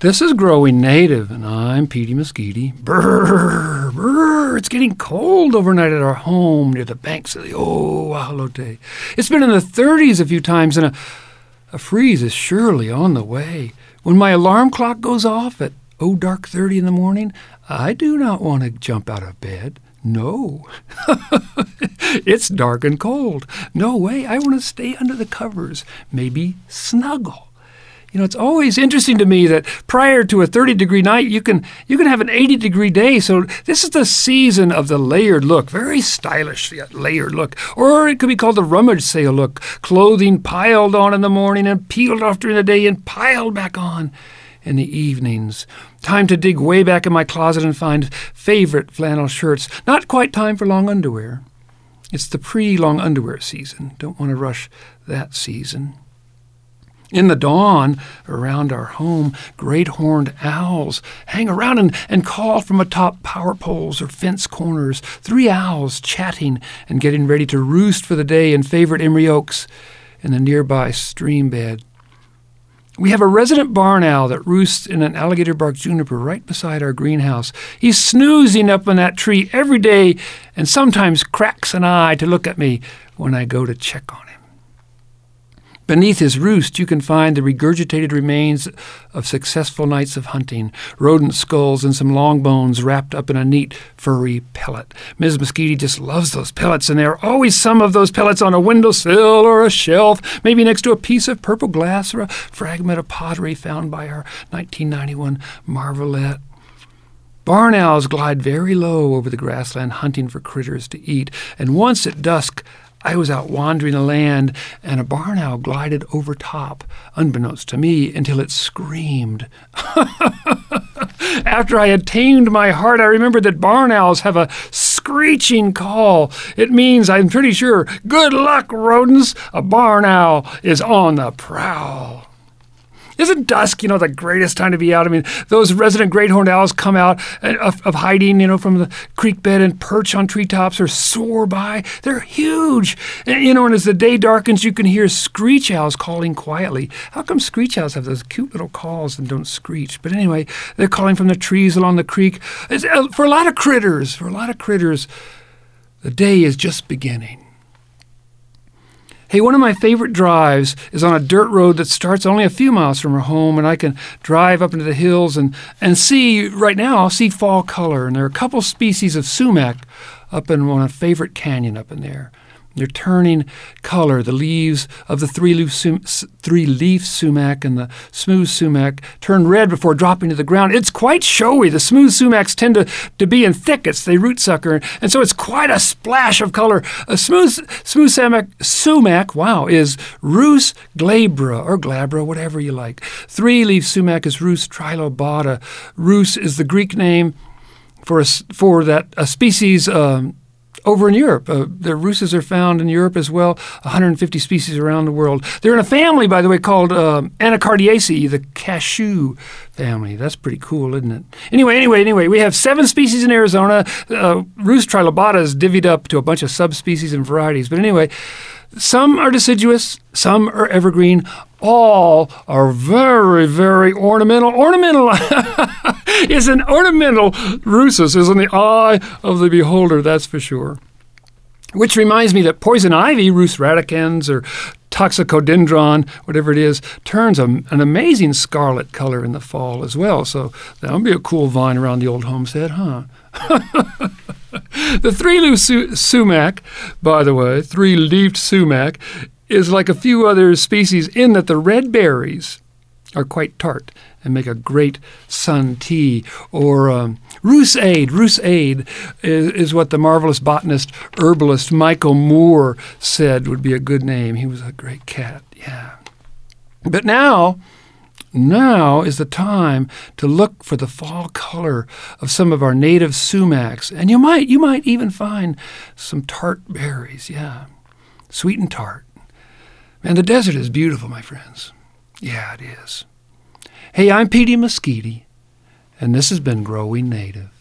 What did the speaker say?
This is Growing Native, and I'm Petey Mosquiti. Brr, brr, it's getting cold overnight at our home near the banks of the Wahalote. It's been in the 30s a few times, and a freeze is surely on the way. When my alarm clock goes off at dark 30 in the morning, I do not want to jump out of bed. No. It's dark and cold. No way. I want to stay under the covers, maybe snuggle. You know, it's always interesting to me that prior to a 30-degree night, you can have an 80-degree day. So this is the season of the layered look, very stylish layered look. Or it could be called the rummage sale look, clothing piled on in the morning and peeled off during the day and piled back on in the evenings. Time to dig way back in my closet and find favorite flannel shirts. Not quite time for long underwear. It's the pre-long underwear season. Don't want to rush that season. In the dawn, around our home, great horned owls hang around and call from atop power poles or fence corners. 3 owls chatting and getting ready to roost for the day in favorite emery oaks in the nearby stream bed. We have a resident barn owl that roosts in an alligator bark juniper right beside our greenhouse. He's snoozing up in that tree every day and sometimes cracks an eye to look at me when I go to check on him. Beneath his roost, you can find the regurgitated remains of successful nights of hunting, rodent skulls and some long bones wrapped up in a neat, furry pellet. Ms. Mosquiti just loves those pellets, and there are always some of those pellets on a windowsill or a shelf, maybe next to a piece of purple glass or a fragment of pottery found by our 1991 Marvelette. Barn owls glide very low over the grassland hunting for critters to eat, and once at dusk, I was out wandering the land, and a barn owl glided over top, unbeknownst to me, until it screamed. After I had tamed my heart, I remembered that barn owls have a screeching call. It means, I'm pretty sure, good luck, rodents. A barn owl is on the prowl. Isn't dusk, the greatest time to be out? I mean, those resident great horned owls come out of hiding, from the creek bed and perch on treetops or soar by. They're huge. And as the day darkens, you can hear screech owls calling quietly. How come screech owls have those cute little calls and don't screech? But anyway, they're calling from the trees along the creek. For a lot of critters, the day is just beginning. Hey, one of my favorite drives is on a dirt road that starts only a few miles from our home, and I can drive up into the hills and see, right now, I'll see fall color. And there are a couple species of sumac up in one favorite canyon up in there. They're turning color. The leaves of the three-leaf sumac and the smooth sumac turn red before dropping to the ground. It's quite showy. The smooth sumacs tend to be in thickets. They root sucker, and so it's quite a splash of color. A smooth sumac, is Rhus glabra or glabra, whatever you like. Three-leaf sumac is Rhus trilobata. Rhus is the Greek name for a species. Over in Europe. The Rhuses are found in Europe as well, 150 species around the world. They're in a family, by the way, called Anacardiaceae, the cashew family. That's pretty cool, isn't it? Anyway, we have 7 species in Arizona. Rhus trilobata is divvied up to a bunch of subspecies and varieties. But anyway, some are deciduous, some are evergreen. All are very, very ornamental. Ornamental is an ornamental. Rhusus is in the eye of the beholder, that's for sure. Which reminds me that poison ivy, Rhus radicans or toxicodendron, whatever it is, turns an amazing scarlet color in the fall as well. So that'll be a cool vine around the old homestead, huh? The three-leaf sumac, by the way, three-leafed sumac, is like a few other species in that the red berries are quite tart and make a great sun tea. Or Rhusaid. Rhusaid is what the marvelous botanist, herbalist Michael Moore said would be a good name. He was a great cat, yeah. But now is the time to look for the fall color of some of our native sumacs. And you might even find some tart berries, yeah. Sweet and tart. Man, the desert is beautiful, my friends. Yeah, it is. Hey, I'm Petey Mosquiti, and this has been Growing Native.